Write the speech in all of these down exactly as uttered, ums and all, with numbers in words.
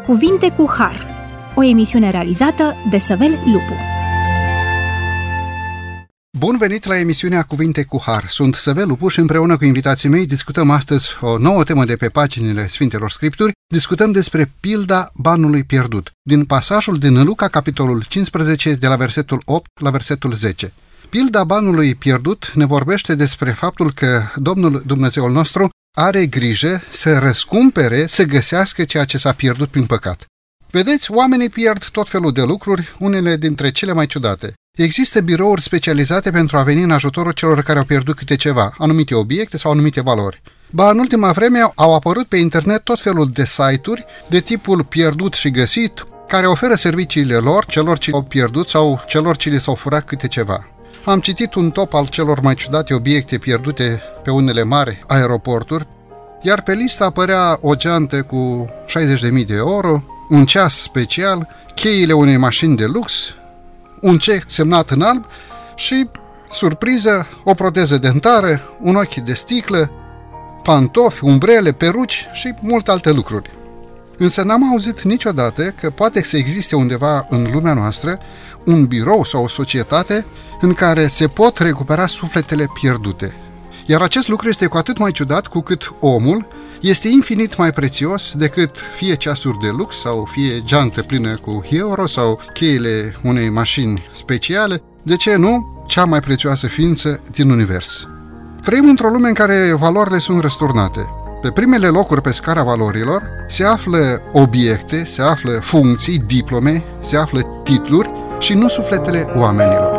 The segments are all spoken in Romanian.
Cuvinte cu Har, o emisiune realizată de Săvel Lupu. Bun venit la emisiunea Cuvinte cu Har. Sunt Săvel Lupu și împreună cu invitații mei discutăm astăzi o nouă temă de pe paginile Sfintelor Scripturi. Discutăm despre pilda banului pierdut, din pasajul din Luca, capitolul cincisprezece, de la versetul opt la versetul zece. Pilda banului pierdut ne vorbește despre faptul că Domnul Dumnezeul nostru are grijă să răscumpere, să găsească ceea ce s-a pierdut prin păcat. Vedeți, oamenii pierd tot felul de lucruri, unele dintre cele mai ciudate. Există birouri specializate pentru a veni în ajutorul celor care au pierdut câte ceva, anumite obiecte sau anumite valori. Ba, în ultima vreme au apărut pe internet tot felul de site-uri de tipul pierdut și găsit, care oferă serviciile lor celor ce au pierdut sau celor ce li s-au furat câte ceva. Am citit un top al celor mai ciudate obiecte pierdute pe unele mari aeroporturi, iar pe listă apărea o geantă cu șaizeci de mii de euro, un ceas special, cheile unei mașini de lux, un cec semnat în alb și, surpriză, o proteză dentară, un ochi de sticlă, pantofi, umbrele, peruci și multe alte lucruri. Însă n-am auzit niciodată că poate să existe undeva în lumea noastră un birou sau o societate în care se pot recupera sufletele pierdute. Iar acest lucru este cu atât mai ciudat cu cât omul este infinit mai prețios decât fie ceasuri de lux sau fie geantă plină cu euro sau cheile unei mașini speciale, de ce nu, cea mai prețioasă ființă din univers. Trăim într-o lume în care valorile sunt răsturnate. Pe primele locuri pe scara valorilor se află obiecte, se află funcții, diplome, se află titluri și nu sufletele oamenilor.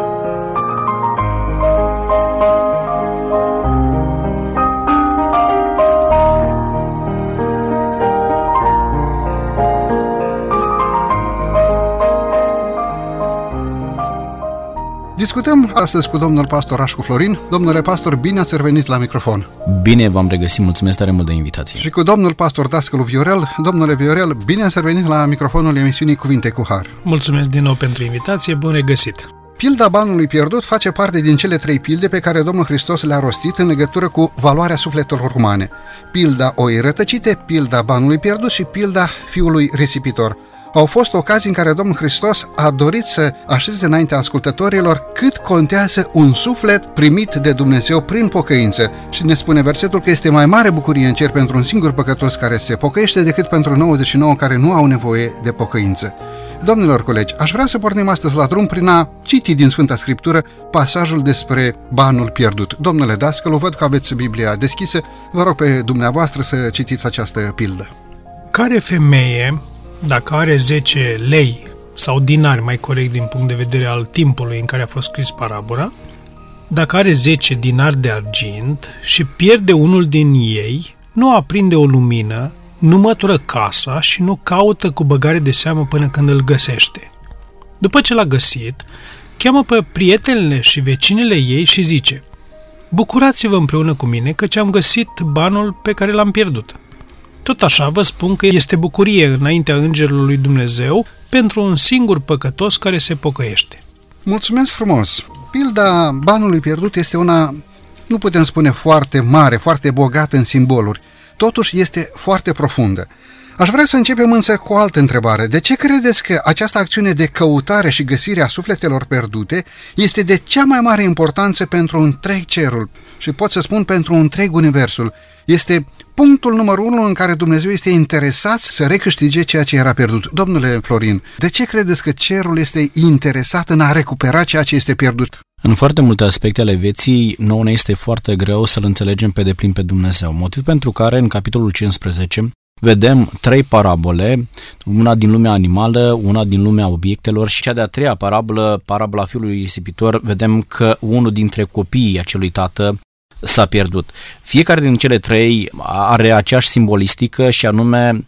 Discutăm astăzi cu domnul pastor Rașcu Florin. Domnule pastor, bine ați revenit la microfon. Bine v-am regăsit, mulțumesc tare mult de invitație. Și cu domnul pastor Dascălu Viorel. Domnule Viorel, bine ați revenit la microfonul emisiunii Cuvinte cu Har. Mulțumesc din nou pentru invitație, bun regăsit. Pilda banului pierdut face parte din cele trei pilde pe care Domnul Hristos le-a rostit în legătură cu valoarea sufletelor umane. Pilda oii rătăcite, pilda banului pierdut și pilda fiului risipitor. Au fost ocazii în care Domnul Hristos a dorit să așeze înaintea ascultătorilor cât contează un suflet primit de Dumnezeu prin pocăință. Și ne spune versetul că este mai mare bucurie în cer pentru un singur păcătos care se pocăiește decât pentru nouăzeci și nouă care nu au nevoie de pocăință. Domnilor colegi, aș vrea să pornim astăzi la drum prin a citi din Sfânta Scriptură pasajul despre banul pierdut. Domnule Dascălu, văd că aveți Biblia deschisă. Vă rog pe dumneavoastră să citiți această pildă. Care femeie, dacă are zece lei sau dinari, mai corect din punct de vedere al timpului în care a fost scris parabola, dacă are zece dinari de argint și pierde unul din ei, nu aprinde o lumină, nu mătură casa și nu caută cu băgare de seamă până când îl găsește. După ce l-a găsit, cheamă pe prietenele și vecinele ei și zice: bucurați-vă împreună cu mine căci am găsit banul pe care l-am pierdut. Tot așa vă spun că este bucurie înaintea Îngerului lui Dumnezeu pentru un singur păcătos care se pocăiește. Mulțumesc frumos! Pilda banului pierdut este una, nu putem spune foarte mare, foarte bogată în simboluri. Totuși este foarte profundă. Aș vrea să începem însă cu o altă întrebare. De ce credeți că această acțiune de căutare și găsire a sufletelor pierdute este de cea mai mare importanță pentru întreg cerul și pot să spun pentru întreg universul? Este punctul numărul unu în care Dumnezeu este interesat să recâștige ceea ce era pierdut. Domnule Florin, de ce credeți că cerul este interesat în a recupera ceea ce este pierdut? În foarte multe aspecte ale vieții, nouă ne este foarte greu să-L înțelegem pe deplin pe Dumnezeu. Motiv pentru care, în capitolul cincisprezece, vedem trei parabole, una din lumea animală, una din lumea obiectelor și cea de-a treia parabolă, parabola fiului risipitor, vedem că unul dintre copiii acelui tată s-a pierdut. Fiecare din cele trei are aceeași simbolistică și anume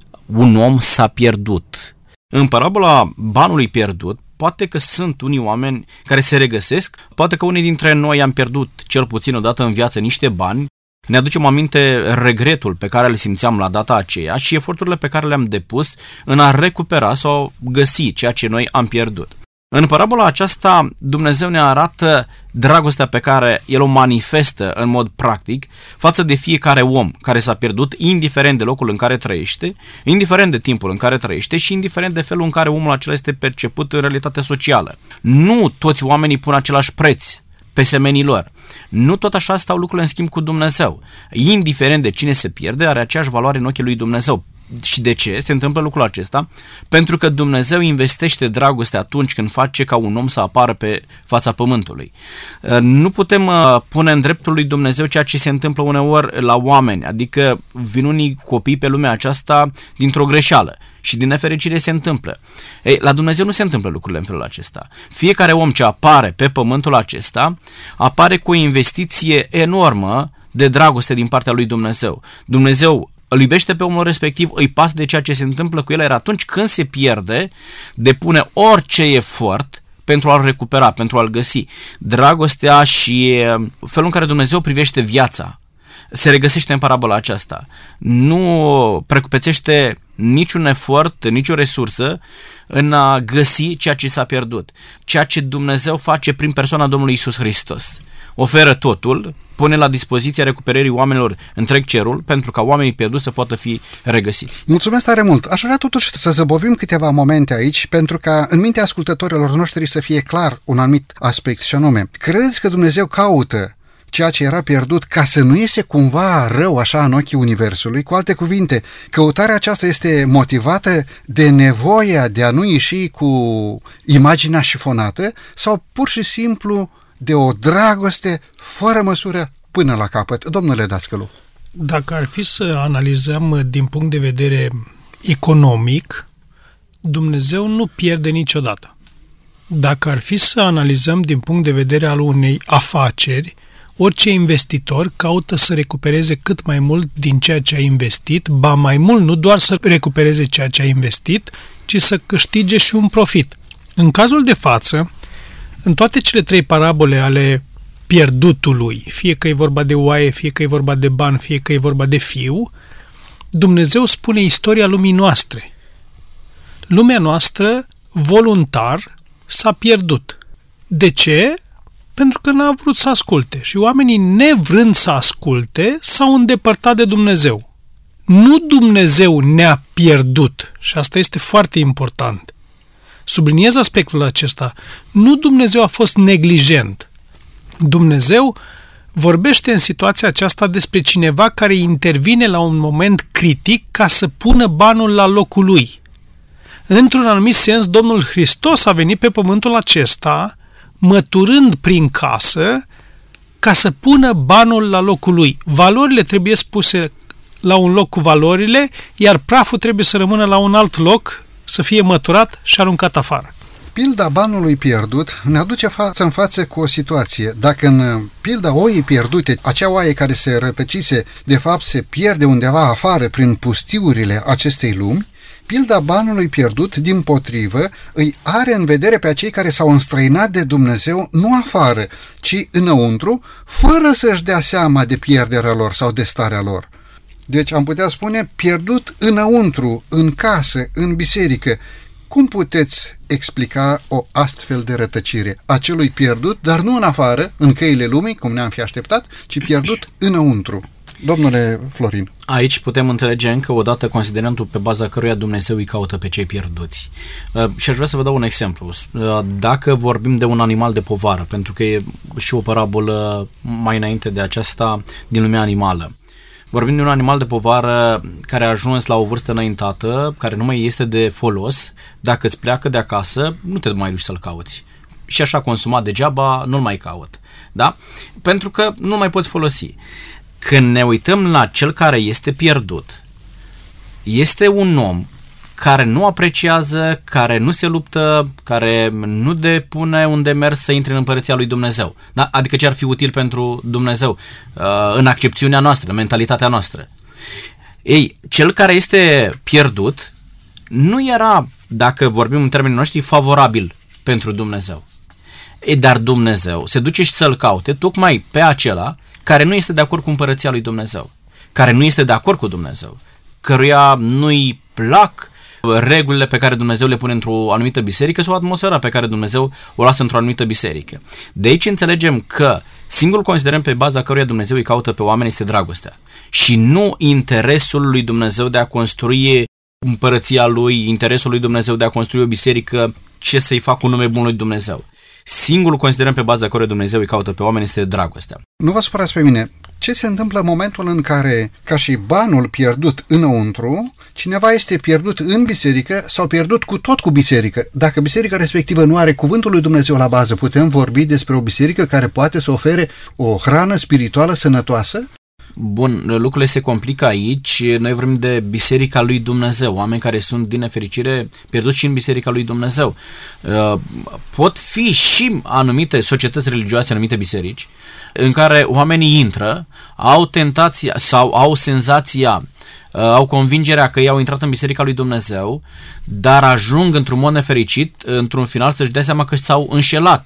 un om s-a pierdut. În parabola banului pierdut, poate că sunt unii oameni care se regăsesc, poate că unii dintre noi am pierdut cel puțin odată în viață niște bani, ne aducem aminte regretul pe care îl simțeam la data aceea și eforturile pe care le-am depus în a recupera sau găsi ceea ce noi am pierdut. În parabola aceasta, Dumnezeu ne arată dragostea pe care El o manifestă în mod practic față de fiecare om care s-a pierdut, indiferent de locul în care trăiește, indiferent de timpul în care trăiește și indiferent de felul în care omul acela este perceput în realitatea socială. Nu toți oamenii pun același preț pe semenii lor. Nu tot așa stau lucrurile în schimb cu Dumnezeu. Indiferent de cine se pierde, are aceeași valoare în ochii lui Dumnezeu. Și de ce se întâmplă lucrul acesta? Pentru că Dumnezeu investește dragoste atunci când face ca un om să apară pe fața pământului. Nu putem pune în dreptul lui Dumnezeu ceea ce se întâmplă uneori la oameni, adică vin unii copii pe lumea aceasta dintr-o greșeală și din nefericire se întâmplă. Ei, la Dumnezeu nu se întâmplă lucrurile în felul acesta. Fiecare om ce apare pe pământul acesta apare cu o investiție enormă de dragoste din partea lui Dumnezeu. Dumnezeu îl iubește pe omul respectiv, îi pasă de ceea ce se întâmplă cu el, iar atunci când se pierde, depune orice efort pentru a-l recupera, pentru a-l găsi. Dragostea și felul în care Dumnezeu privește viața se regăsește în parabola aceasta. Nu precupețește niciun efort, nicio resursă în a găsi ceea ce s-a pierdut. Ceea ce Dumnezeu face prin persoana Domnului Iisus Hristos. Oferă totul, pune la dispoziția recuperării oamenilor întreg cerul, pentru ca oamenii pierduți să poată fi regăsiți. Mulțumesc tare mult! Aș vrea totuși să zăbovim câteva momente aici, pentru ca în mintea ascultătorilor noștri să fie clar un anumit aspect, și anume, credeți că Dumnezeu caută ceea ce era pierdut ca să nu iese cumva rău așa în ochii Universului? Cu alte cuvinte, căutarea aceasta este motivată de nevoia de a nu ieși cu imaginea șifonată sau pur și simplu de o dragoste fără măsură până la capăt? Domnule Dascălu. Dacă ar fi să analizăm din punct de vedere economic, Dumnezeu nu pierde niciodată. Dacă ar fi să analizăm din punct de vedere al unei afaceri, orice investitor caută să recupereze cât mai mult din ceea ce a investit, ba mai mult, nu doar să recupereze ceea ce a investit, ci să câștige și un profit. În cazul de față, în toate cele trei parabole ale pierdutului, fie că e vorba de oaie, fie că e vorba de bani, fie că e vorba de fiu, Dumnezeu spune istoria lumii noastre. Lumea noastră, voluntar, s-a pierdut. De ce? Pentru că n-a vrut să asculte și oamenii, nevrând să asculte, s-au îndepărtat de Dumnezeu. Nu Dumnezeu ne-a pierdut, și asta este foarte important. Subliniez aspectul acesta. Nu Dumnezeu a fost neglijent. Dumnezeu vorbește în situația aceasta despre cineva care intervine la un moment critic ca să pună banul la locul lui. Într-un anumit sens, Domnul Hristos a venit pe pământul acesta măturând prin casă ca să pună banul la locul lui. Valorile trebuie spuse la un loc cu valorile, iar praful trebuie să rămână la un alt loc, să fie măturat și aruncat afară. Pilda banului pierdut ne aduce față în față cu o situație. Dacă în pilda oii pierdute, acea oaie care se rătăcise, de fapt se pierde undeva afară prin pustiurile acestei lumi, pilda banului pierdut, dimpotrivă, îi are în vedere pe acei care s-au înstrăinat de Dumnezeu nu afară, ci înăuntru, fără să-și dea seama de pierderea lor sau de starea lor. Deci am putea spune pierdut înăuntru, în casă, în biserică. Cum puteți explica o astfel de rătăcire a celui pierdut, dar nu în afară, în căile lumii, cum ne-am fi așteptat, ci pierdut înăuntru? Domnule Florin. Aici putem înțelege încă o dată considerentul pe baza căruia Dumnezeu îi caută pe cei pierduți. Uh, și aș vrea să vă dau un exemplu. Uh, dacă vorbim de un animal de povară, pentru că e și o parabolă mai înainte de aceasta din lumea animală. Vorbim de un animal de povară care a ajuns la o vârstă înaintată, care nu mai este de folos. Dacă îți pleacă de acasă, nu te mai duci să-l cauți. Și așa consumat degeaba, nu-l mai caut. Da? Pentru că nu mai poți folosi. Când ne uităm la cel care este pierdut, este un om care nu apreciază, care nu se luptă, care nu depune un demers să intre în împărăția lui Dumnezeu. Da? Adică ce ar fi util pentru Dumnezeu în accepțiunea noastră, în mentalitatea noastră. Ei, cel care este pierdut nu era, dacă vorbim în termenii noștri, favorabil pentru Dumnezeu. Ei, dar Dumnezeu se duce și să-l caute tocmai pe acela care nu este de acord cu împărăția lui Dumnezeu, care nu este de acord cu Dumnezeu, căruia nu-i plac regulile pe care Dumnezeu le pune într-o anumită biserică sau atmosfera pe care Dumnezeu o lasă într-o anumită biserică. De aici înțelegem că singurul considerent pe baza căruia Dumnezeu îi caută pe oameni este dragostea și nu interesul lui Dumnezeu de a construi împărăția lui, interesul lui Dumnezeu de a construi o biserică, ce să-i facă un nume bun lui Dumnezeu. Singurul considerent pe baza căruia Dumnezeu îi caută pe oameni este dragostea. Nu vă supărați pe mine. Ce se întâmplă în momentul în care, ca și banul pierdut înăuntru, cineva este pierdut în biserică sau pierdut cu tot cu biserică? Dacă biserica respectivă nu are cuvântul lui Dumnezeu la bază, putem vorbi despre o biserică care poate să ofere o hrană spirituală sănătoasă? Bun, lucrurile se complică aici. Noi vorbim de Biserica lui Dumnezeu, oameni care sunt, din nefericire, pierduți și în Biserica lui Dumnezeu. Pot fi și anumite societăți religioase, anumite biserici, în care oamenii intră, au tentația sau au senzația, au convingerea că ei au intrat în Biserica lui Dumnezeu, dar ajung într-un mod nefericit, într-un final, să-și dea seama că s-au înșelat.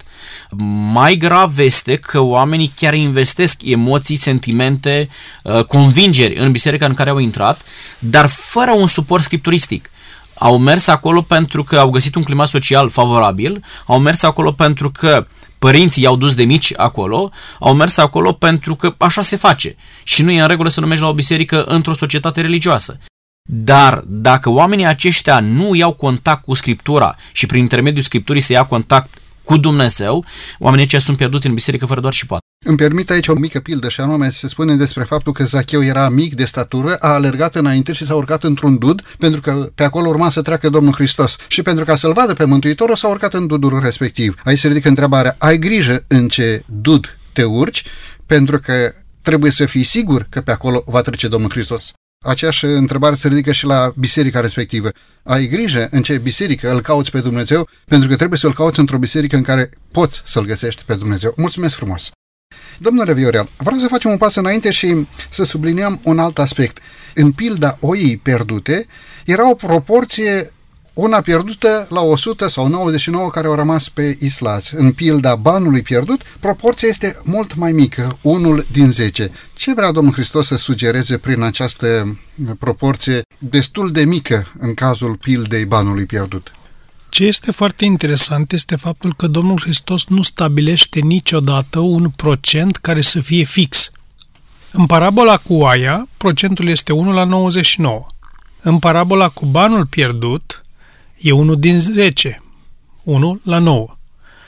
Mai grav este că oamenii chiar investesc emoții, sentimente, convingeri în biserica în care au intrat, dar fără un suport scripturistic. Au mers acolo pentru că au găsit un climat social favorabil, au mers acolo pentru că părinții i-au dus de mici acolo, au mers acolo pentru că așa se face și nu e în regulă să numești la o biserică într-o societate religioasă. Dar dacă oamenii aceștia nu iau contact cu Scriptura și prin intermediul Scripturii se ia contact cu Dumnezeu, oamenii aceia sunt pierduți în biserică fără doar și poate. Îmi permit aici o mică pildă și anume se spune despre faptul că Zacheu era mic de statură, a alergat înainte și s-a urcat într-un dud pentru că pe acolo urma să treacă Domnul Hristos și pentru ca să-L vadă pe Mântuitorul s-a urcat în dudul respectiv. Aici se ridică întrebarea, ai grijă în ce dud te urci pentru că trebuie să fii sigur că pe acolo va trece Domnul Hristos. Aceeași întrebare se ridică și la biserica respectivă. Ai grijă în ce biserică îl cauți pe Dumnezeu, pentru că trebuie să-l cauți într-o biserică în care poți să-l găsești pe Dumnezeu. Mulțumesc frumos! Domnule Viorel, vreau să facem un pas înainte și să subliniem un alt aspect. În pilda oii pierdute era o proporție una pierdută la o sută sau nouăzeci și nouă care au rămas pe islați. În pilda banului pierdut, proporția este mult mai mică, unul din zece. Ce vrea Domnul Hristos să sugereze prin această proporție destul de mică în cazul pildei banului pierdut? Ce este foarte interesant este faptul că Domnul Hristos nu stabilește niciodată un procent care să fie fix. În parabola cu oaia, procentul este unu la nouăzeci și nouă. În parabola cu banul pierdut, e unul din zece, unu la nouă.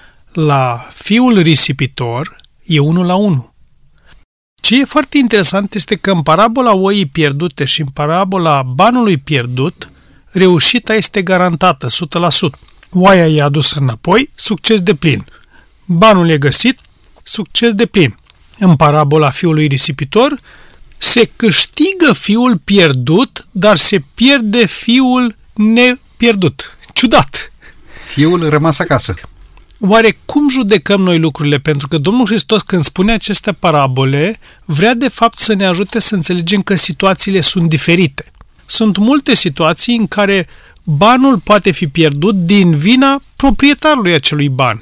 La fiul risipitor e unu la unu. Ce e foarte interesant este că în parabola oii pierdute și în parabola banului pierdut, reușita este garantată o sută la sută. Oaia e adusă înapoi, succes de plin. Banul e găsit, succes de plin. În parabola fiului risipitor, se câștigă fiul pierdut, dar se pierde fiul nepierdut. Ciudat! Fiul rămas acasă. Oare cum judecăm noi lucrurile? Pentru că Domnul Hristos, când spune aceste parabole, vrea de fapt să ne ajute să înțelegem că situațiile sunt diferite. Sunt multe situații în care banul poate fi pierdut din vina proprietarului acelui ban.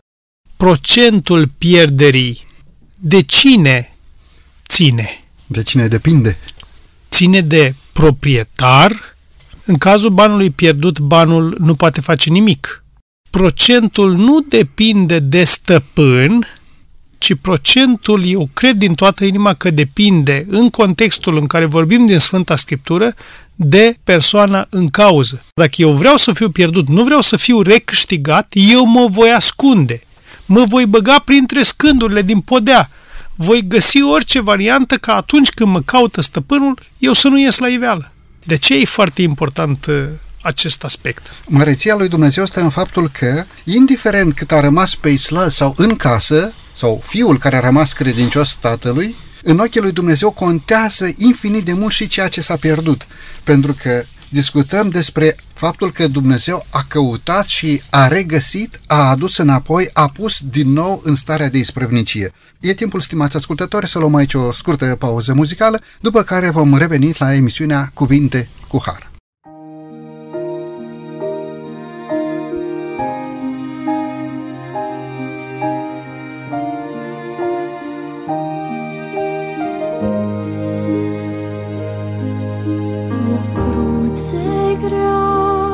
Procentul pierderii de cine ține? De cine depinde? Ține de proprietar. În cazul banului pierdut, banul nu poate face nimic. Procentul nu depinde de stăpân, ci procentul, eu cred din toată inima că depinde, în contextul în care vorbim din Sfânta Scriptură, de persoana în cauză. Dacă eu vreau să fiu pierdut, nu vreau să fiu recâștigat, eu mă voi ascunde. Mă voi băga printre scândurile din podea. Voi găsi orice variantă ca atunci când mă caută stăpânul, eu să nu ies la iveală. De ce e foarte important acest aspect? Măreția lui Dumnezeu stă în faptul că, indiferent cât a rămas pe islă sau în casă, sau fiul care a rămas credincios tatălui, în ochii lui Dumnezeu contează infinit de mult și ceea ce s-a pierdut. Pentru că discutăm despre faptul că Dumnezeu a căutat și a regăsit, a adus înapoi, a pus din nou în starea de isprăvnicie. E timpul, stimați ascultători, să luăm aici o scurtă pauză muzicală, după care vom reveni la emisiunea Cuvinte cu Har. Grea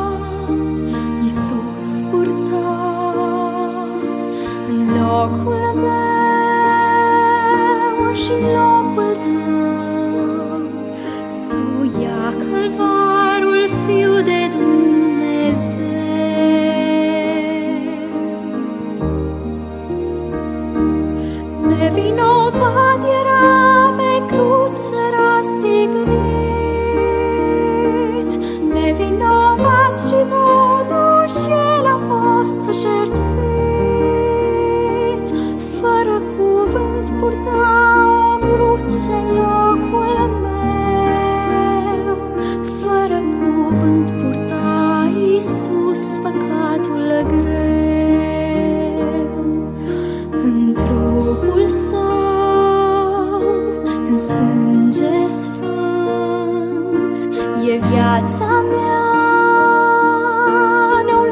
locul tău, suia calvarul Fiu de Dumnezeu. Nevinovat era pe cruce răstignit, nevinovat și totuși El a fost jertfit. Fără cuvânt purta o cruce în locul meu, fără cuvânt purta Iisus păcatul greu. În trupul Său, în sânge sfânt, e viața mea, ne-o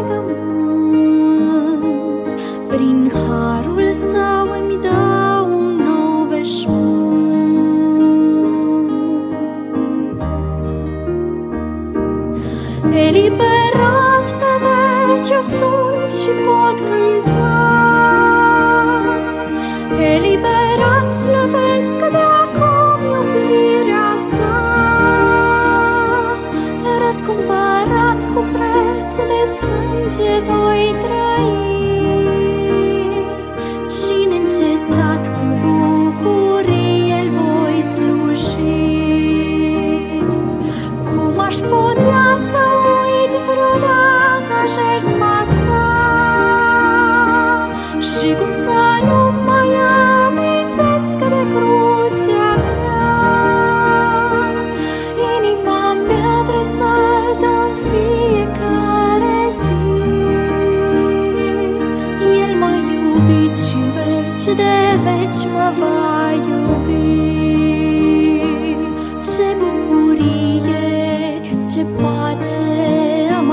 legământ. Prin harul Său îmi dă un nou veșmânt. Eliberat pe veci eu sunt și pot cânta, eliberat slăvesc de acum iubirea Sa. Răscumpărat cu preț de sânge voi trăi și neîncetat cu bucurie îl voi sluji. Cum aș putea să uit vreodată jertfa Sa și cum să nu mai amintesc de crucea grea. Inima mea tresaltă în fiecare zi, El m-a iubit și în veci de veci mă va iubi. Ce bucurie, ce pace am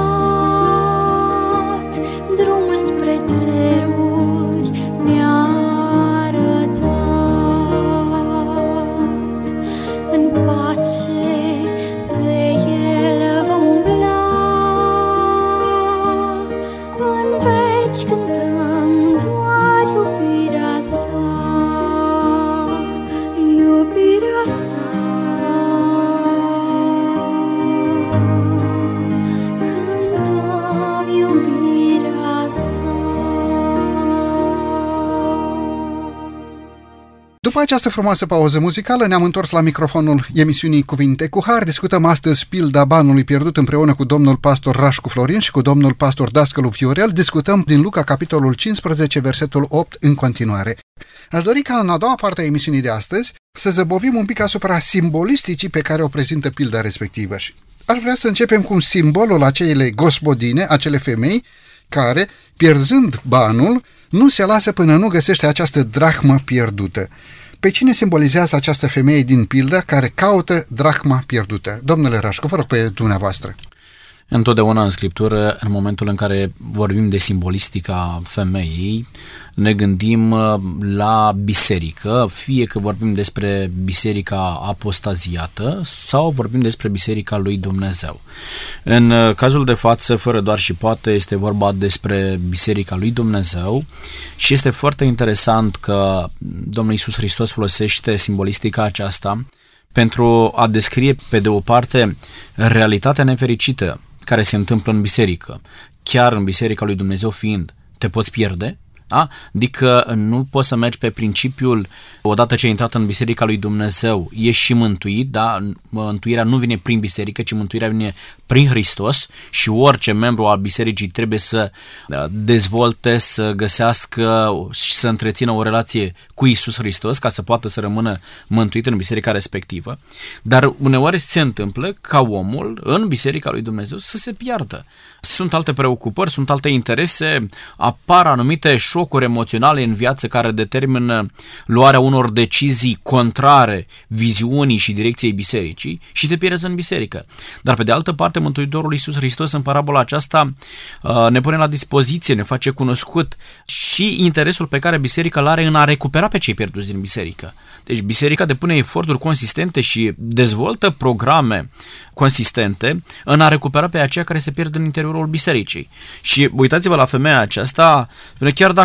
aflat, drumul spre ceruri mi-a arătat. În pace pe El vom umbla, în veci cântăm doar iubirea Sa, iubirea Sa. Cântăm iubirea Sa. După această frumoasă pauză muzicală, ne-am întors la microfonul emisiunii Cuvinte cu Har. Discutăm astăzi pilda banului pierdut împreună cu domnul pastor Rașcu Florin și cu domnul pastor Dascălu Viorel. Discutăm din Luca, capitolul cincisprezece, versetul opt în continuare. Aș dori ca în a doua parte a emisiunii de astăzi să zăbovim un pic asupra simbolisticii pe care o prezintă pilda respectivă. Și aș vrea să începem cu simbolul acelei gospodine, acele femei care, pierzând banul, nu se lasă până nu găsește această drahmă pierdută. Pe cine simbolizează această femeie din pildă care caută drahma pierdută? Domnule Rașcu, vă rog pe dumneavoastră. Întotdeauna în Scriptură, în momentul în care vorbim de simbolistica femeii, ne gândim la biserică, fie că vorbim despre biserica apostaziată sau vorbim despre biserica lui Dumnezeu. În cazul de față, fără doar și poate, este vorba despre biserica lui Dumnezeu și este foarte interesant că Domnul Iisus Hristos folosește simbolistica aceasta pentru a descrie, pe de o parte, realitatea nefericită care se întâmplă în biserică. Chiar în biserica lui Dumnezeu fiind, te poți pierde, da? Adică nu poți să mergi pe principiul, odată ce ai intrat în biserica lui Dumnezeu, ești și mântuit, da? Mântuirea nu vine prin biserică, ci mântuirea vine prin Hristos și orice membru al bisericii trebuie să dezvolte, să găsească și să întrețină o relație cu Iisus Hristos ca să poată să rămână mântuit în biserica respectivă. Dar uneori se întâmplă ca omul în biserica lui Dumnezeu să se piardă. Sunt alte preocupări, sunt alte interese, apar anumite șocuri emoționale în viață care determină luarea unor decizii contrare viziunii și direcției bisericii și te pierzi în biserică. Dar pe de altă parte, Mântuitorul Iisus Hristos în parabola aceasta ne pune la dispoziție, ne face cunoscut și interesul pe care biserica îl are în a recupera pe cei pierduți din biserică. Deci biserica depune eforturi consistente și dezvoltă programe consistente în a recupera pe aceia care se pierd în interiorul bisericii. Și uitați-vă la femeia aceasta, spune, chiar dacă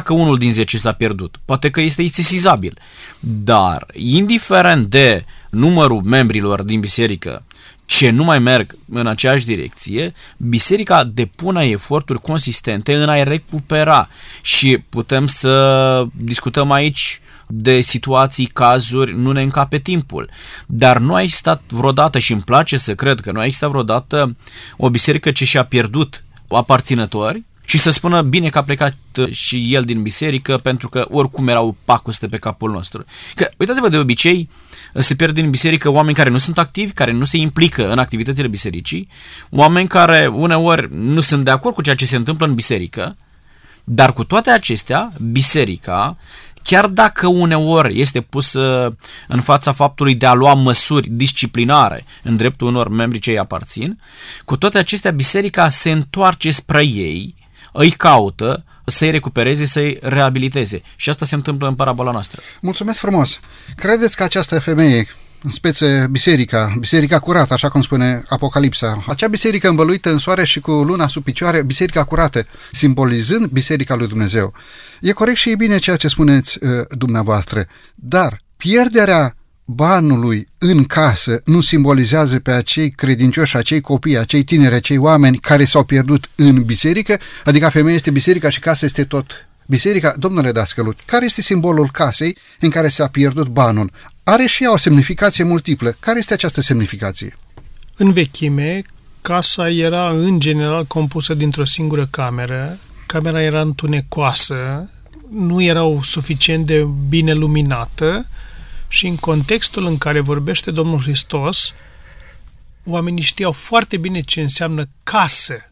dacă unul din zece s-a pierdut, poate că este sesizabil, dar indiferent de numărul membrilor din biserică ce nu mai merg în aceeași direcție, biserica depune eforturi consistente în a-i recupera și putem să discutăm aici de situații, cazuri, nu ne încape timpul. Dar nu a existat vreodată, și îmi place să cred că nu a existat vreodată o biserică ce și-a pierdut aparținători și să spună bine că a plecat și el din biserică pentru că oricum erau pacoste pe capul nostru. Că, uitați-vă, de obicei se pierd din biserică oameni care nu sunt activi, care nu se implică în activitățile bisericii, oameni care uneori nu sunt de acord cu ceea ce se întâmplă în biserică, dar cu toate acestea, biserica, chiar dacă uneori este pusă în fața faptului de a lua măsuri disciplinare în dreptul unor membri ce îi aparțin, cu toate acestea biserica se întoarce spre ei, îi caută, să-i recupereze, să-i reabiliteze. Și asta se întâmplă în parabola noastră. Mulțumesc frumos! Credeți că această femeie, în speță biserica, biserica curată, așa cum spune Apocalipsa, acea biserică învăluită în soare și cu luna sub picioare, biserica curată, simbolizând biserica lui Dumnezeu. E corect și e bine ceea ce spuneți uh, dumneavoastră, dar pierderea banului în casă nu simbolizează pe acei credincioși, acei copii, acei tineri, acei oameni care s-au pierdut în biserică? Adică femeia este biserica și casa este tot biserica? Domnule Dascălu, care este simbolul casei în care s-a pierdut banul? Are și ea o semnificație multiplă. Care este această semnificație? În vechime, casa era în general compusă dintr-o singură cameră. Camera era întunecoasă, nu era suficient de bine luminată și în contextul în care vorbește Domnul Hristos, oamenii știau foarte bine ce înseamnă casă.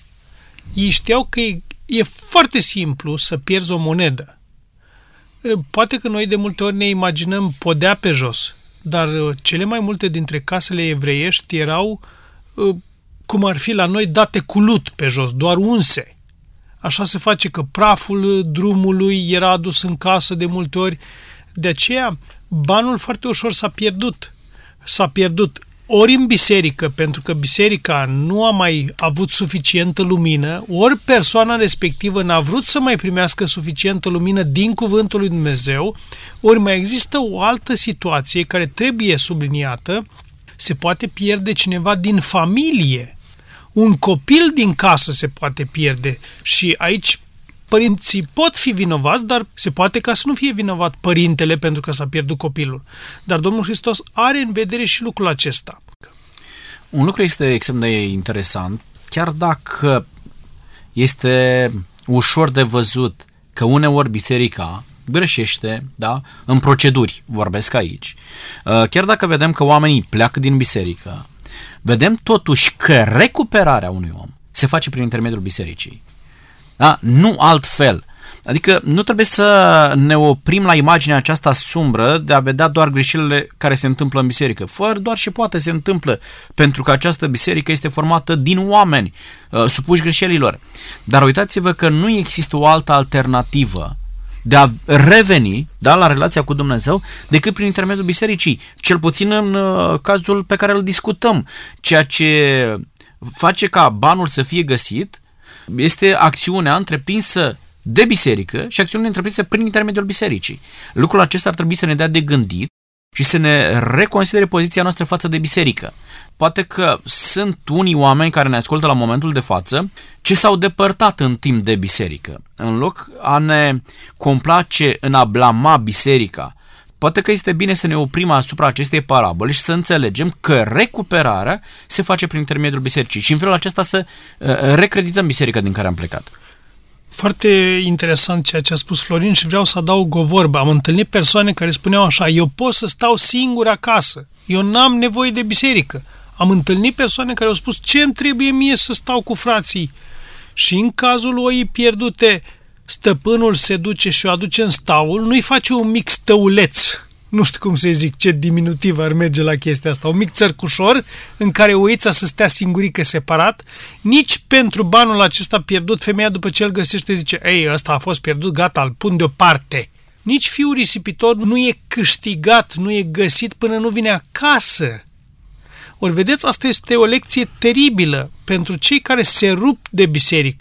Ei știau că e, e foarte simplu să pierzi o monedă. Poate că noi de multe ori ne imaginăm podea pe jos, dar cele mai multe dintre casele evreiești erau, cum ar fi la noi, date cu lut pe jos, doar unse. Așa se face că praful drumului era adus în casă de multe ori. De aceea, banul foarte ușor s-a pierdut. S-a pierdut ori în biserică, pentru că biserica nu a mai avut suficientă lumină, ori persoana respectivă n-a vrut să mai primească suficientă lumină din cuvântul lui Dumnezeu, ori mai există o altă situație care trebuie subliniată, se poate pierde cineva din familie. Un copil din casă se poate pierde și aici părinții pot fi vinovați, dar se poate ca să nu fie vinovat părintele pentru că s-a pierdut copilul. Dar Domnul Hristos are în vedere și lucrul acesta. Un lucru este extrem de interesant, chiar dacă este ușor de văzut că uneori biserica greșește, da, în proceduri, vorbesc aici. Chiar dacă vedem că oamenii pleacă din biserică, vedem totuși că recuperarea unui om se face prin intermediul bisericii. Da? Nu altfel. Adică nu trebuie să ne oprim la imaginea aceasta sumbră de a vedea doar greșelile care se întâmplă în biserică. Fără doar și poate se întâmplă, pentru că această biserică este formată din oameni uh, supuși greșelilor. Dar uitați-vă că nu există o altă alternativă de a reveni, da, la relația cu Dumnezeu decât prin intermediul bisericii. Cel puțin în uh, cazul pe care îl discutăm. Ceea ce face ca banul să fie găsit este acțiunea întreprinsă de biserică și acțiunile întreprinse prin intermediul bisericii. Lucrul acesta ar trebui să ne dea de gândit și să ne reconsidere poziția noastră față de biserică. Poate că sunt unii oameni care ne ascultă la momentul de față ce s-au depărtat în timp de biserică. În loc a ne complace în a blama biserica, poate că este bine să ne oprim asupra acestei parabole și să înțelegem că recuperarea se face prin intermediul bisericii și în felul acesta să recredităm biserica din care am plecat. Foarte interesant ceea ce a spus Florin și vreau să adaug o vorbă. Am întâlnit persoane care spuneau așa: eu pot să stau singur acasă, eu n-am nevoie de biserică. Am întâlnit persoane care au spus: ce îmi trebuie mie să stau cu frații? Și în cazul oii pierdute, stăpânul se duce și o aduce în staul, nu-i face un mic stăuleț, nu știu cum să zic, ce diminutiv ar merge la chestia asta, un mic țărcușor în care oița să stea singurică separat. Nici pentru banul acesta pierdut, femeia după ce îl găsește zice: ei, ăsta a fost pierdut, gata, îl pun deoparte. Nici fiul risipitor nu e câștigat, nu e găsit până nu vine acasă. Ori vedeți, asta este o lecție teribilă pentru cei care se rup de biserică.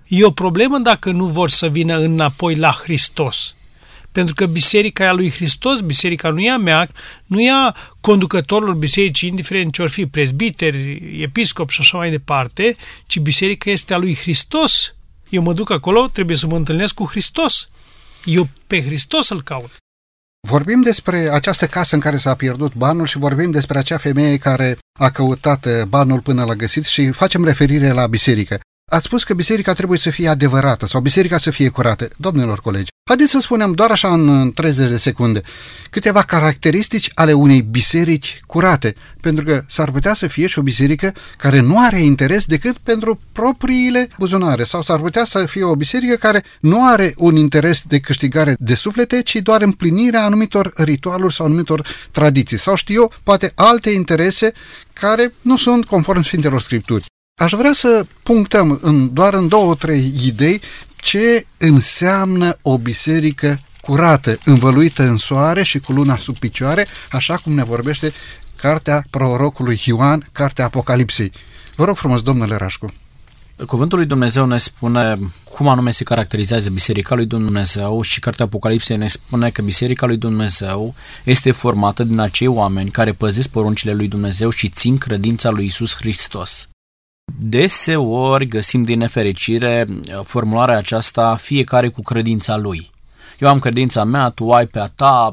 E o problemă dacă nu vor să vină înapoi la Hristos. Pentru că biserica e a lui Hristos, biserica nu e a mea, nu e a conducătorilor bisericii, indiferent ce or fi, prezbiteri, episcop și așa mai departe, ci biserica este a lui Hristos. Eu mă duc acolo, trebuie să mă întâlnesc cu Hristos. Eu pe Hristos îl caut. Vorbim despre această casă în care s-a pierdut banul și vorbim despre acea femeie care a căutat banul până l-a găsit și facem referire la biserică. Ați spus că biserica trebuie să fie adevărată sau biserica să fie curată. Domnilor colegi, haideți să spunem doar așa în treizeci de secunde câteva caracteristici ale unei biserici curate, pentru că s-ar putea să fie și o biserică care nu are interes decât pentru propriile buzunare, sau s-ar putea să fie o biserică care nu are un interes de câștigare de suflete, ci doar împlinirea anumitor ritualuri sau anumitor tradiții, sau știu eu, poate alte interese care nu sunt conform Sfintelor Scripturi. Aș vrea să punctăm în, doar în două, trei idei ce înseamnă o biserică curată, învăluită în soare și cu luna sub picioare, așa cum ne vorbește cartea prorocului Ioan, cartea Apocalipsei. Vă rog frumos, domnule Rașcu. Cuvântul lui Dumnezeu ne spune cum anume se caracterizează Biserica lui Dumnezeu și cartea Apocalipsei ne spune că Biserica lui Dumnezeu este formată din acei oameni care păzesc poruncile lui Dumnezeu și țin credința lui Iisus Hristos. Deseori găsim din nefericire formularea aceasta fiecare cu credința lui. Eu am credința mea, tu ai pe a ta,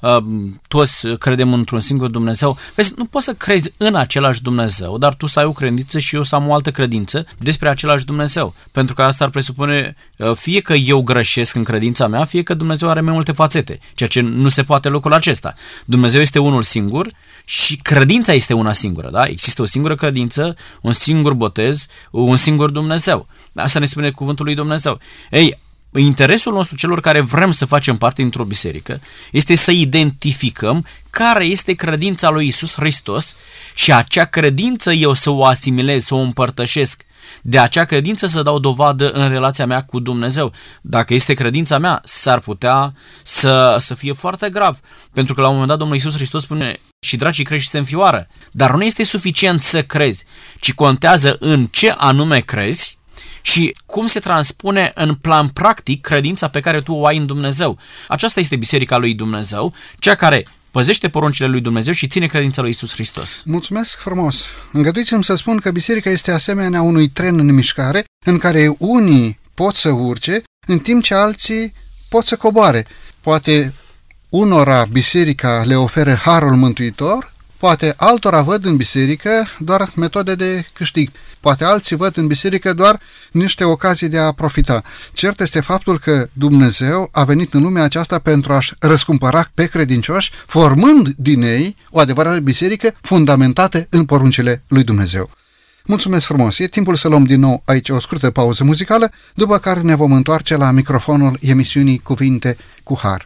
toți credem într-un singur Dumnezeu. Vezi, nu poți să crezi în același Dumnezeu, dar tu să ai o credință și eu să am o altă credință despre același Dumnezeu. Pentru că asta ar presupune fie că eu greșesc în credința mea, fie că Dumnezeu are mai multe fațete, ceea ce nu se poate lucrul acesta. Dumnezeu este unul singur și credința este una singură, da? Există o singură credință, un singur botez, un singur Dumnezeu. Asta ne spune cuvântul lui Dumnezeu. Ei, interesul nostru, celor care vrem să facem parte dintr-o biserică, este să identificăm care este credința lui Iisus Hristos și acea credință eu să o asimilez, să o împărtășesc. De acea credință să dau dovadă în relația mea cu Dumnezeu. Dacă este credința mea, s-ar putea să, să fie foarte grav. Pentru că la un moment dat Domnul Iisus Hristos spune și dracii crezi și se înfioară. Dar nu este suficient să crezi, ci contează în ce anume crezi și cum se transpune în plan practic credința pe care tu o ai în Dumnezeu. Aceasta este Biserica lui Dumnezeu, cea care păzește poruncile lui Dumnezeu și ține credința lui Iisus Hristos. Mulțumesc frumos! Îngăduiți-mi să spun că biserica este asemenea unui tren în mișcare, în care unii pot să urce, în timp ce alții pot să coboare. Poate unora biserica le oferă harul mântuitor, poate altora văd în biserică doar metode de câștig. Poate alții văd în biserică doar niște ocazii de a profita. Cert este faptul că Dumnezeu a venit în lumea aceasta pentru a-și răscumpăra pe credincioși, formând din ei o adevărată biserică fundamentată în poruncile lui Dumnezeu. Mulțumesc frumos! E timpul să luăm din nou aici o scurtă pauză muzicală, după care ne vom întoarce la microfonul emisiunii Cuvinte cu Har.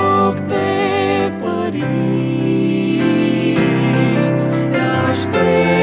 Stay.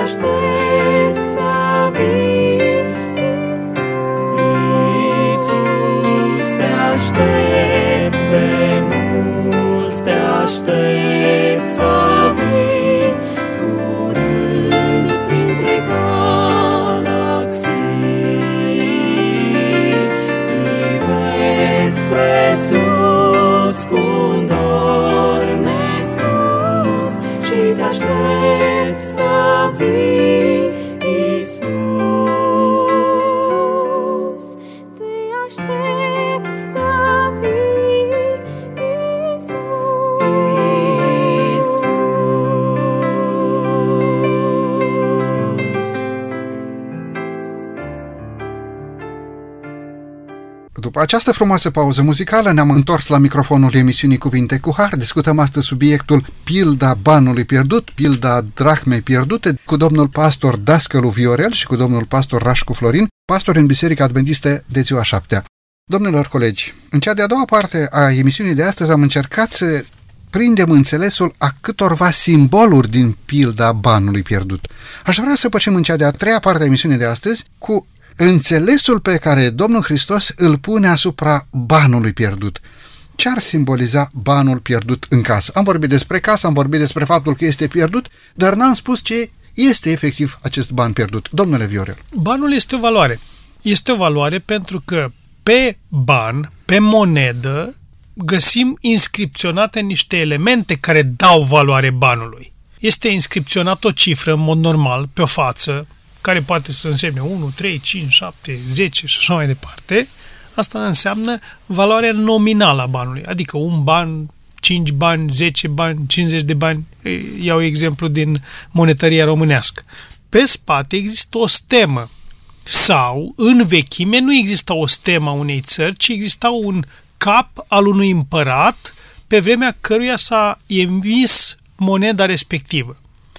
aștept să vii, Iisus, te aștept de mult, te aștept să vii, zburând printre galaxii, privesc spre sus cu un dor nespus și te aștept să vii, Iisus. Te aștept să vii, Iisus. Iisus. După această frumoasă pauză muzicală ne-am întors la microfonul emisiunii Cuvinte cu Har. Discutăm astăzi subiectul Pilda banului pierdut, pilda drahmei pierdute, cu domnul pastor Dascălu Viorel și cu domnul pastor Rașcu Florin, pastor în Biserica Adventistă de Ziua Șaptea. Domnilor colegi, în cea de-a doua parte a emisiunii de astăzi am încercat să prindem înțelesul a câtorva simboluri din pilda banului pierdut. Aș vrea să pășim în cea de-a treia parte a emisiunii de astăzi cu înțelesul pe care Domnul Hristos îl pune asupra banului pierdut. Ce ar simboliza banul pierdut în casă? Am vorbit despre casă, am vorbit despre faptul că este pierdut, dar n-am spus ce este efectiv acest ban pierdut. Domnule Viorel. Banul este o valoare. Este o valoare pentru că pe ban, pe monedă, găsim inscripționate niște elemente care dau valoare banului. Este inscripționat o cifră, în mod normal, pe o față, care poate să însemne unu, trei, cinci, șapte, zece și așa mai departe. Asta înseamnă valoarea nominală a banului, adică un ban, cinci bani, zece bani, cincizeci de bani. Iau exemplu din monetăria românească. Pe spate există o stemă sau, în vechime, nu exista o stemă a unei țări, ci exista un cap al unui împărat pe vremea căruia s-a emis moneda respectivă.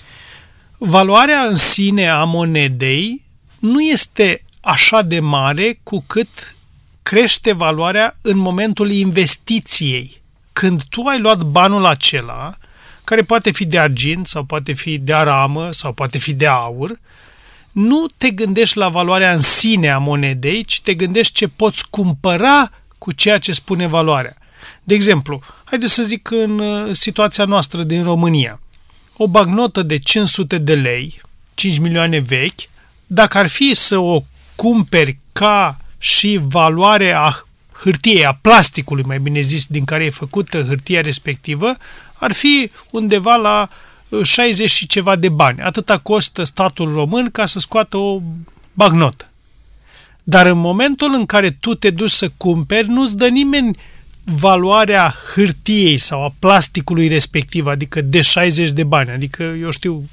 Valoarea în sine a monedei nu este așa de mare cu cât crește valoarea în momentul investiției. Când tu ai luat banul acela, care poate fi de argint sau poate fi de aramă sau poate fi de aur, nu te gândești la valoarea în sine a monedei, ci te gândești ce poți cumpăra cu ceea ce spune valoarea. De exemplu, haideți să zic în situația noastră din România, o bagnotă de cinci sute de lei, cinci milioane vechi, dacă ar fi să o cumperi ca și valoare a hârtiei, a plasticului, mai bine zis, din care e făcută hârtia respectivă, ar fi undeva la șaizeci și ceva de bani. Atâta costă statul român ca să scoată o bagnotă. Dar în momentul în care tu te duci să cumperi, nu-ți dă nimeni valoarea hârtiei sau a plasticului respectiv, adică de șaizeci de bani, adică eu știu,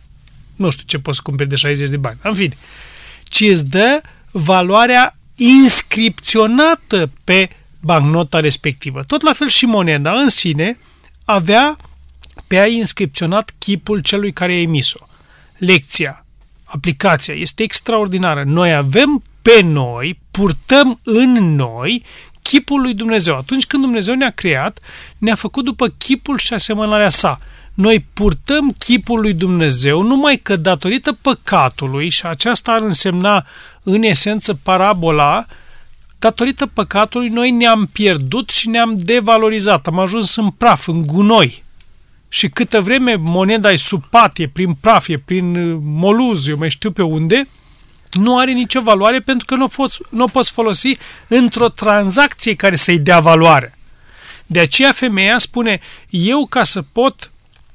nu știu ce poți să cumperi de șaizeci de bani, în fine, ci îți dă valoarea inscripționată pe bancnota respectivă. Tot la fel și moneda în sine avea pe ea inscripționat chipul celui care a emis-o. Lecția, aplicația este extraordinară. Noi avem pe noi, purtăm în noi chipul lui Dumnezeu. Atunci când Dumnezeu ne-a creat, ne-a făcut după chipul și asemănarea sa. Noi purtăm chipul lui Dumnezeu numai că datorită păcatului, și aceasta ar însemna în esență parabola, datorită păcatului noi ne-am pierdut și ne-am devalorizat. Am ajuns în praf, în gunoi. Și câtă vreme moneda e sub pat, e prin praf, e prin moluz, eu mai știu pe unde, nu are nicio valoare pentru că nu o poți, nu o poți folosi într-o tranzacție care să-i dea valoare. De aceea femeia spune, eu ca să pot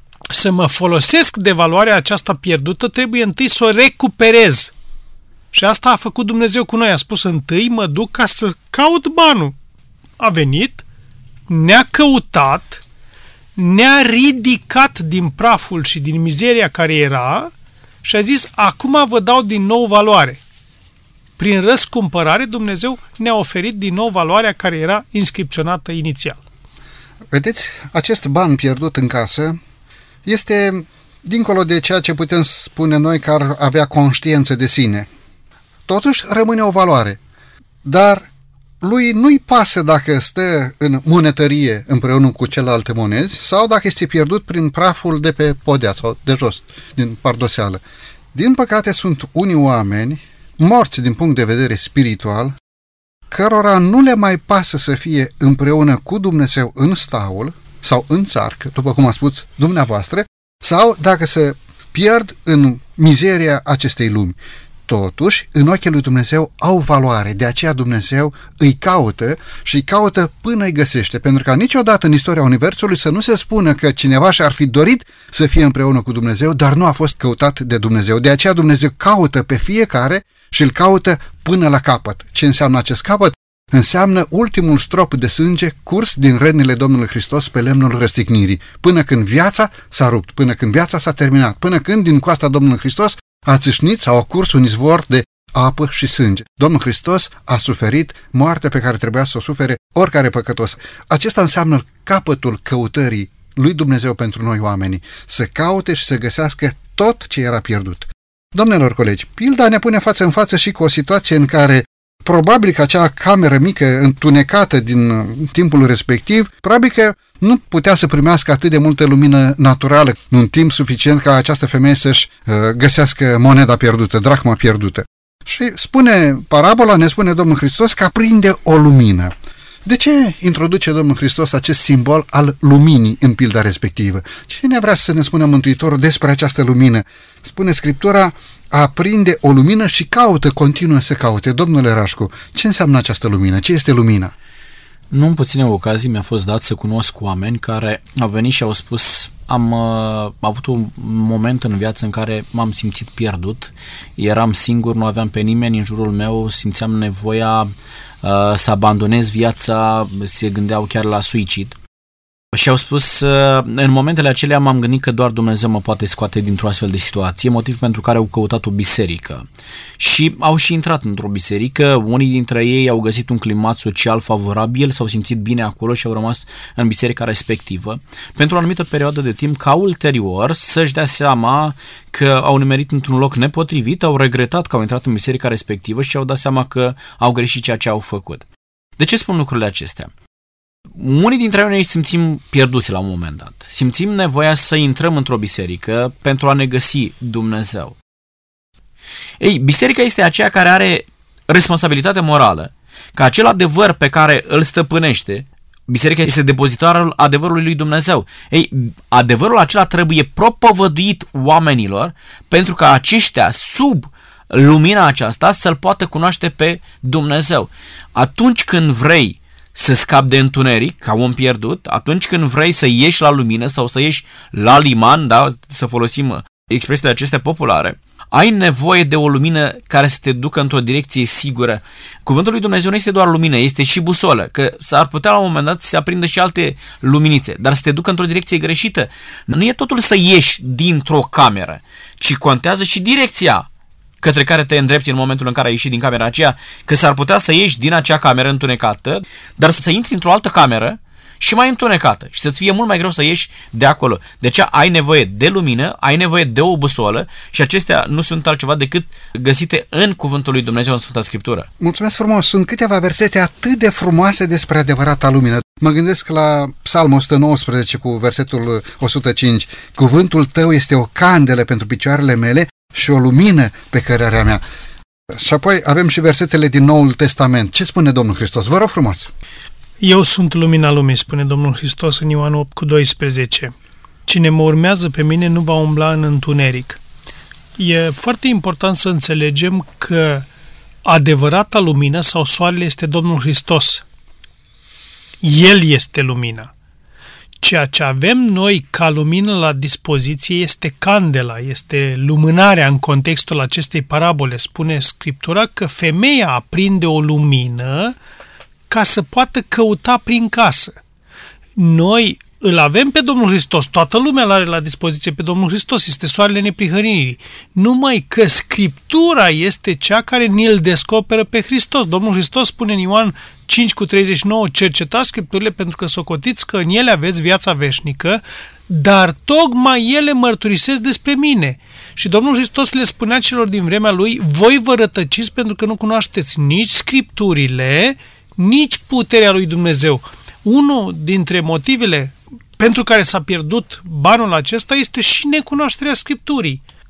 să mă folosesc de valoarea aceasta pierdută, trebuie întâi să o recuperez. Și asta a făcut Dumnezeu cu noi. A spus, întâi mă duc ca să caut banul. A venit, ne-a căutat, ne-a ridicat din praful și din mizeria care era și a zis, acum vă dau din nou valoare. Prin răscumpărare, Dumnezeu ne-a oferit din nou valoarea care era inscripționată inițial. Vedeți, acest ban pierdut în casă este dincolo de ceea ce putem spune noi că ar avea conștiință de sine. Totuși rămâne o valoare, dar lui nu-i pasă dacă stă în monetărie împreună cu celelalte monezi sau dacă este pierdut prin praful de pe podea sau de jos, din pardoseală. Din păcate sunt unii oameni morți din punct de vedere spiritual, cărora nu le mai pasă să fie împreună cu Dumnezeu în staul sau în țarcă, după cum a spus dumneavoastră, sau dacă se pierd în mizeria acestei lumi. Totuși, în ochii lui Dumnezeu au valoare, de aceea Dumnezeu îi caută și îi caută până îi găsește, pentru că niciodată în istoria Universului să nu se spună că cineva și-ar fi dorit să fie împreună cu Dumnezeu, dar nu a fost căutat de Dumnezeu. De aceea Dumnezeu caută pe fiecare și îl caută până la capăt. Ce înseamnă acest capăt? Înseamnă ultimul strop de sânge curs din rănile Domnului Hristos pe lemnul răstignirii, până când viața s-a rupt, până când viața s-a terminat, până când din coasta Domnului Hristos a țâșnit sau a curs un izvor de apă și sânge. Domnul Hristos a suferit moartea pe care trebuia să o sufere oricare păcătos. Acesta înseamnă capătul căutării lui Dumnezeu pentru noi oamenii, să caute și să găsească tot ce era pierdut. Domnilor colegi, pilda ne pune față în față și cu o situație în care probabil că acea cameră mică, întunecată din timpul respectiv, probabil că nu putea să primească atât de multă lumină naturală în timp suficient ca această femeie să-și uh, găsească moneda pierdută, drachma pierdută. Și spune parabola, ne spune Domnul Hristos că aprinde o lumină. De ce introduce Domnul Hristos acest simbol al luminii în pilda respectivă? Cine vrea să ne spună Mântuitorul despre această lumină? Spune Scriptura, aprinde o lumină și caută, continuă să caute. Domnule Rașcu, ce înseamnă această lumină? Ce este lumina? Nu în puține ocazii mi-a fost dat să cunosc oameni care au venit și au spus am uh, avut un moment în viață în care m-am simțit pierdut, eram singur, nu aveam pe nimeni în jurul meu, simțeam nevoia uh, să abandonez viața, se gândeau chiar la suicid. Și au spus, în momentele acelea m-am gândit că doar Dumnezeu mă poate scoate dintr-o astfel de situație, motiv pentru care au căutat o biserică. Și au și intrat într-o biserică, unii dintre ei au găsit un climat social favorabil, s-au simțit bine acolo și au rămas în biserica respectivă pentru o anumită perioadă de timp, ca ulterior să-și dea seama că au nimerit într-un loc nepotrivit, au regretat că au intrat în biserica respectivă și au dat seama că au greșit ceea ce au făcut. De ce spun lucrurile acestea? Unii dintre noi simțim pierduți la un moment dat. Simțim nevoia să intrăm într-o biserică pentru a ne găsi Dumnezeu. Ei, biserica este aceea care are responsabilitate morală, că acel adevăr pe care îl stăpânește, biserica este depozitarul adevărului lui Dumnezeu. Ei, adevărul acela trebuie propovăduit oamenilor pentru ca aceștia sub lumina aceasta să-L poată cunoaște pe Dumnezeu. Atunci când vrei să scapi de întuneric, ca om pierdut, atunci când vrei să ieși la lumină sau să ieși la liman, da, să folosim expresiile acestea populare, ai nevoie de o lumină care să te ducă într-o direcție sigură. Cuvântul lui Dumnezeu nu este doar lumină, este și busolă, că s-ar putea la un moment dat să se aprindă și alte luminițe, dar să te ducă într-o direcție greșită. Nu e totul să ieși dintr-o cameră, ci contează și direcția către care te îndrepți în momentul în care ai ieșit din camera aceea, că s-ar putea să ieși din acea cameră întunecată, dar să intri într-o altă cameră și mai întunecată și să-ți fie mult mai greu să ieși de acolo. De aceea ai nevoie de lumină, ai nevoie de o busolă și acestea nu sunt altceva decât găsite în Cuvântul lui Dumnezeu în Sfânta Scriptură. Mulțumesc frumos! Sunt câteva versete atât de frumoase despre adevărata lumină. Mă gândesc la Psalmul o sută nouăsprezece cu versetul o sută cinci. Cuvântul tău este o candelă pentru picioarele mele și o lumină pe cărarea mea. Și apoi avem și versetele din Noul Testament. Ce spune Domnul Hristos? Vă rog frumos! Eu sunt lumina lumii, spune Domnul Hristos în Ioan opt cu doisprezece. Cine mă urmează pe mine nu va umbla în întuneric. E foarte important să înțelegem că adevărata lumină sau soarele este Domnul Hristos. El este lumina. Ceea ce avem noi ca lumină la dispoziție este candela, este lumânarea în contextul acestei parabole. Spune Scriptura că femeia aprinde o lumină ca să poată căuta prin casă. Noi îl avem pe Domnul Hristos, toată lumea îl are la dispoziție pe Domnul Hristos, este soarele neprihănirii. Numai că Scriptura este cea care ne-l descoperă pe Hristos. Domnul Hristos spune în Ioan cinci cu treizeci și nouă, cercetați Scripturile pentru că socotiți că în ele aveți viața veșnică, dar tocmai ele mărturisesc despre mine. Și Domnul Hristos le spunea celor din vremea lui, voi vă rătăciți pentru că nu cunoașteți nici Scripturile, nici puterea lui Dumnezeu. Unul dintre motivele pentru care s-a pierdut banul acesta este și necunoașterea Scripturii.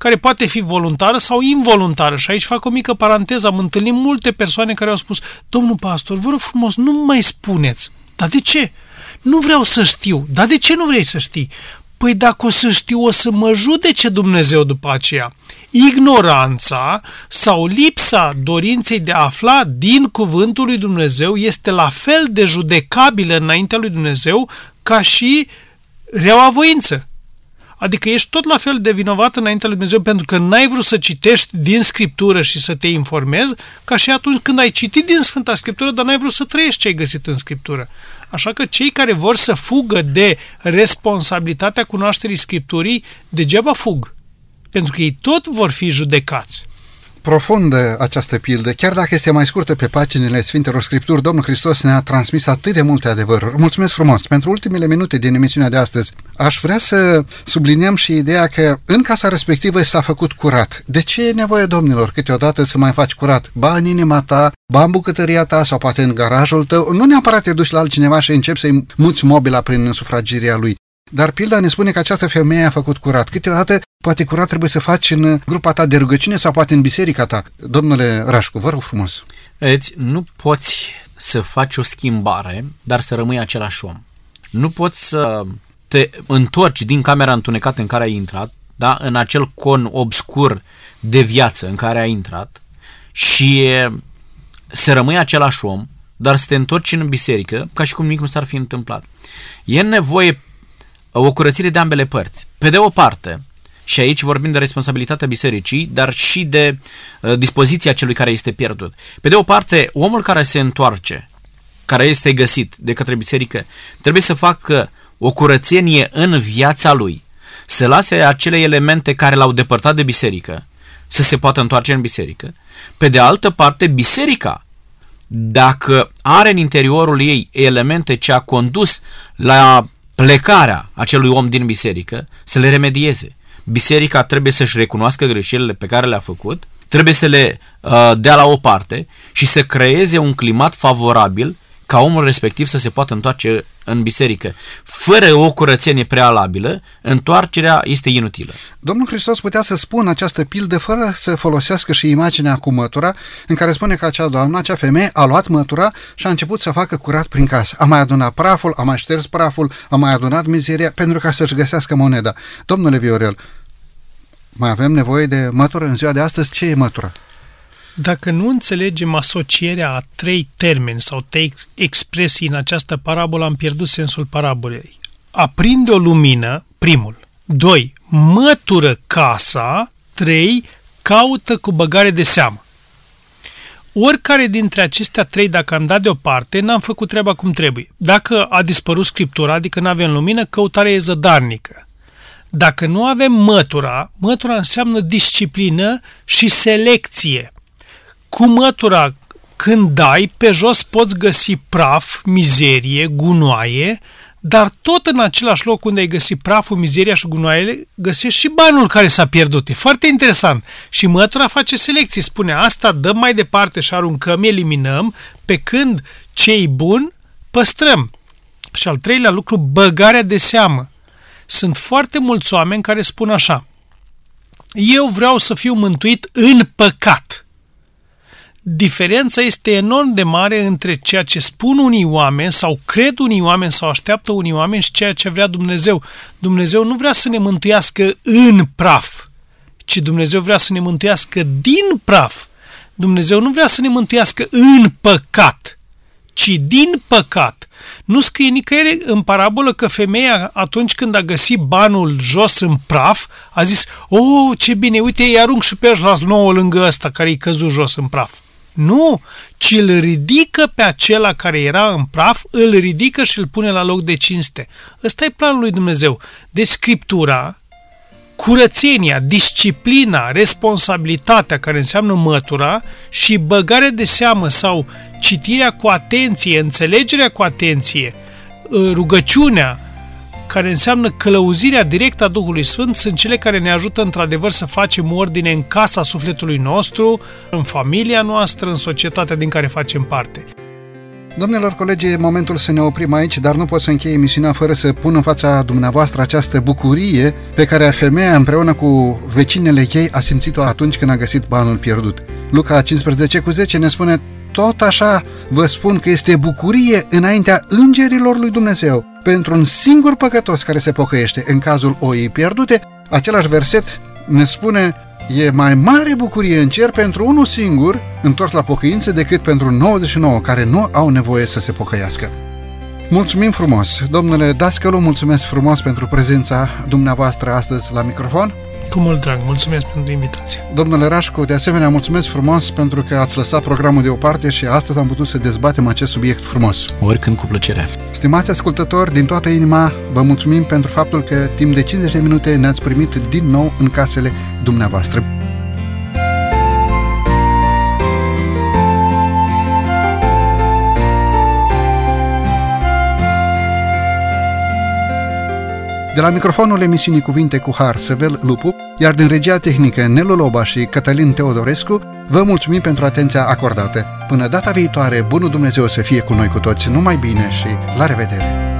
care poate fi voluntară sau involuntară. Și aici fac o mică paranteză. Am întâlnit multe persoane care au spus: domnul pastor, vă rog frumos, nu mai spuneți. Dar de ce? Nu vreau să știu. Dar de ce nu vrei să știi? Păi dacă o să știu, o să mă judece Dumnezeu după aceea. Ignoranța sau lipsa dorinței de a afla din cuvântul lui Dumnezeu este la fel de judecabilă înaintea lui Dumnezeu ca și reaua voință. Adică ești tot la fel de vinovat înaintea lui Dumnezeu pentru că n-ai vrut să citești din Scriptură și să te informezi, ca și atunci când ai citit din Sfânta Scriptură, dar n-ai vrut să trăiești ce ai găsit în Scriptură. Așa că cei care vor să fugă de responsabilitatea cunoașterii Scripturii, degeaba fug, pentru că ei tot vor fi judecați. Profundă această pildă, chiar dacă este mai scurtă pe paginile Sfintelor Scripturi, Domnul Hristos ne-a transmis atât de multe adevăruri. Mulțumesc frumos! Pentru ultimele minute din emisiunea de astăzi, aș vrea să subliniem și ideea că în casa respectivă s-a făcut curat. De ce e nevoie, domnilor, câteodată să mai faci curat? Ba în inima ta, ba în bucătăria ta sau poate în garajul tău, nu neapărat te duci la altcineva și începi să-i muți mobila prin sufrageria lui. Dar pilda ne spune că această femeie a făcut curat. Câteodată, poate curat trebuie să faci în grupa ta de rugăciune sau poate în biserica ta. Domnule Rașcu, vă rog frumos. Vedeți, nu poți să faci o schimbare, dar să rămâi același om. Nu poți să te întorci din camera întunecată în care ai intrat, da, în acel con obscur de viață în care ai intrat și să rămâi același om, dar să te întorci în biserică ca și cum nimic nu s-ar fi întâmplat. E nevoie o curățire de ambele părți. Pe de o parte, și aici vorbim de responsabilitatea bisericii, dar și de uh, dispoziția celui care este pierdut. Pe de o parte, omul care se întoarce, care este găsit de către biserică, trebuie să facă o curățenie în viața lui, să lase acele elemente care l-au depărtat de biserică, să se poată întoarce în biserică. Pe de altă parte, biserica, dacă are în interiorul ei elemente ce a condus la plecarea acelui om din biserică, să le remedieze. Biserica trebuie să-și recunoască greșelile pe care le-a făcut, trebuie să le uh, dea la o parte și să creeze un climat favorabil ca omul respectiv să se poată întoarce în biserică. Fără o curățenie prealabilă, întoarcerea este inutilă. Domnul Hristos putea să spună această pildă fără să folosească și imaginea cu mătura, în care spune că acea doamnă, acea femeie, a luat mătura și a început să facă curat prin casă. A mai adunat praful, a mai șters praful, a mai adunat mizeria pentru ca să-și găsească moneda. Domnule Viorel, mai avem nevoie de mătură în ziua de astăzi? Ce e mătura? Dacă nu înțelegem asocierea a trei termeni sau trei expresii în această parabolă, am pierdut sensul parabolei. Aprinde o lumină, primul. Doi, mătură casa. Trei, caută cu băgare de seamă. Oricare dintre acestea trei, dacă am dat deoparte, n-am făcut treaba cum trebuie. Dacă a dispărut Scriptura, adică nu avem lumină, căutarea e zădarnică. Dacă nu avem mătura, mătura înseamnă disciplină și selecție. Cu mătura, când dai, pe jos poți găsi praf, mizerie, gunoaie, dar tot în același loc unde ai găsit praful, mizeria și gunoaiele, găsești și banul care s-a pierdut. E foarte interesant. Și mătura face selecție. Spune, asta dăm mai departe și aruncăm, eliminăm, pe când ce-i bun, păstrăm. Și al treilea lucru, băgarea de seamă. Sunt foarte mulți oameni care spun așa: eu vreau să fiu mântuit în păcat. Diferența este enorm de mare între ceea ce spun unii oameni sau cred unii oameni sau așteaptă unii oameni și ceea ce vrea Dumnezeu. Dumnezeu nu vrea să ne mântuiască în praf, ci Dumnezeu vrea să ne mântuiască din praf. Dumnezeu nu vrea să ne mântuiască în păcat, ci din păcat. Nu scrie nicăieri în parabolă că femeia, atunci când a găsit banul jos în praf, a zis: oh, ce bine, uite, îi arunc și pe ăștia nouă lângă ăsta care i-a căzut jos în praf. Nu, ci îl ridică pe acela care era în praf, îl ridică și îl pune la loc de cinste. Ăsta e planul lui Dumnezeu. Deci Scriptura, curățenia, disciplina, responsabilitatea care înseamnă mătura și băgarea de seamă sau citirea cu atenție, înțelegerea cu atenție, rugăciunea, care înseamnă călăuzirea directă a Duhului Sfânt, sunt cele care ne ajută într-adevăr să facem ordine în casa sufletului nostru, în familia noastră, în societatea din care facem parte. Domnilor colegi, e momentul să ne oprim aici, dar nu pot să închei emisiunea fără să pun în fața dumneavoastră această bucurie pe care femeia împreună cu vecinele ei a simțit-o atunci când a găsit banul pierdut. Luca cincisprezece cu zece ne spune: tot așa vă spun că este bucurie înaintea îngerilor lui Dumnezeu pentru un singur păcătos care se pocăiește. În cazul oii pierdute, același verset ne spune: e mai mare bucurie în cer pentru unul singur întors la pocăință decât pentru nouăzeci și nouă care nu au nevoie să se pocăiască. Mulțumim frumos! Domnule Dascălu, mulțumesc frumos pentru prezența dumneavoastră astăzi la microfon. Cu mult drag, mulțumesc pentru invitație. Domnule Rașcu, de asemenea, mulțumesc frumos pentru că ați lăsat programul deoparte și astăzi am putut să dezbatem acest subiect frumos. Oricând, cu plăcere. Stimați ascultători, din toată inima, vă mulțumim pentru faptul că timp de cincizeci de minute ne-ați primit din nou în casele dumneavoastră. De la microfonul emisiunii Cuvinte cu Har, Săvel Lupu, iar din regia tehnică Nelu Loba și Cătălin Teodorescu, vă mulțumim pentru atenția acordată. Până data viitoare, bunul Dumnezeu să fie cu noi cu toți, numai bine și la revedere!